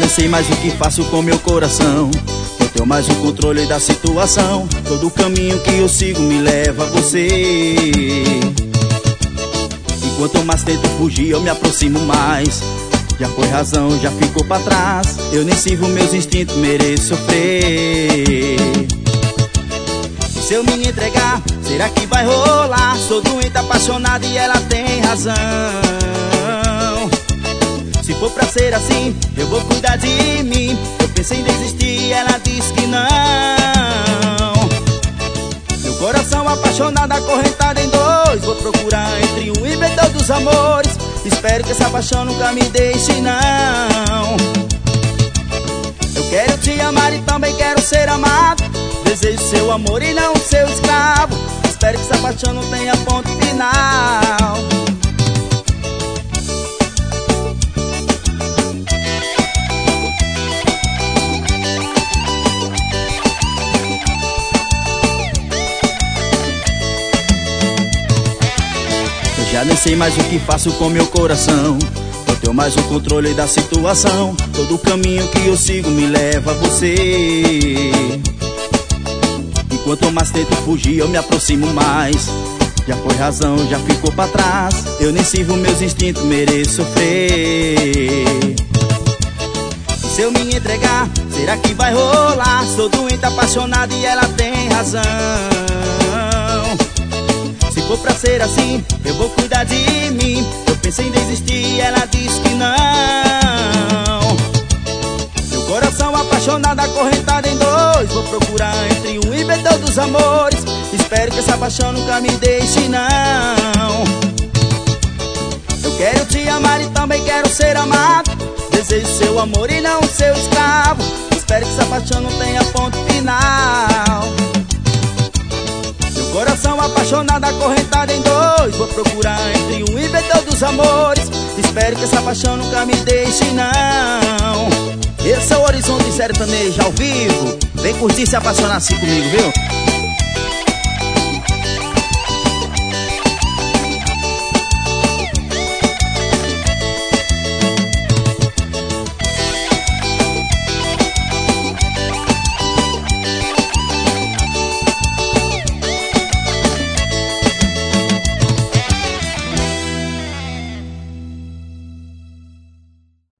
nem sei mais o que faço com meu coração. Eu tenho mais o controle da situação. Todo o caminho que eu sigo me leva a você. E quanto mais tento fugir, eu me aproximo mais. Já foi razão, já ficou pra trás. Eu nem sirvo meus instintos, mereço sofrer. E se eu me entregar, será que vai rolar? Sou doente, apaixonado e ela tem razão. Se for pra ser assim, eu vou cuidar de mim. Eu pensei em desistir e ela disse que não. Meu coração apaixonado, acorrentado em dois. Vou procurar entre um inventor dos amores. Espero que essa paixão nunca me deixe, não. Eu quero te amar e também quero ser amado. Desejo seu amor e não seu escravo. Espero que essa paixão não tenha ponto final. Já nem sei mais o que faço com meu coração. Eu tenho mais o controle da situação. Todo o caminho que eu sigo me leva a você. E quanto mais tento fugir, eu me aproximo mais. Já foi razão, já ficou pra trás. Eu nem sirvo meus instintos, mereço sofrer. E se eu me entregar, será que vai rolar? Sou doente, apaixonado e ela tem razão. Se for pra ser assim, eu vou cuidar de mim. Eu pensei em desistir e ela disse que não. Meu coração apaixonado, acorrentado em dois. Vou procurar entre um inventor dos amores. Espero que essa paixão nunca me deixe, não. Eu quero te amar e também quero ser amado. Desejo seu amor e não seu escravo. Espero que essa paixão não tenha ponto final. Coração apaixonado, acorrentado em dois. Vou procurar entre um inventor dos amores. Espero que essa paixão nunca me deixe, não. Esse é o Horizonte Sertanejo ao vivo. Vem curtir e se apaixonar assim comigo, viu?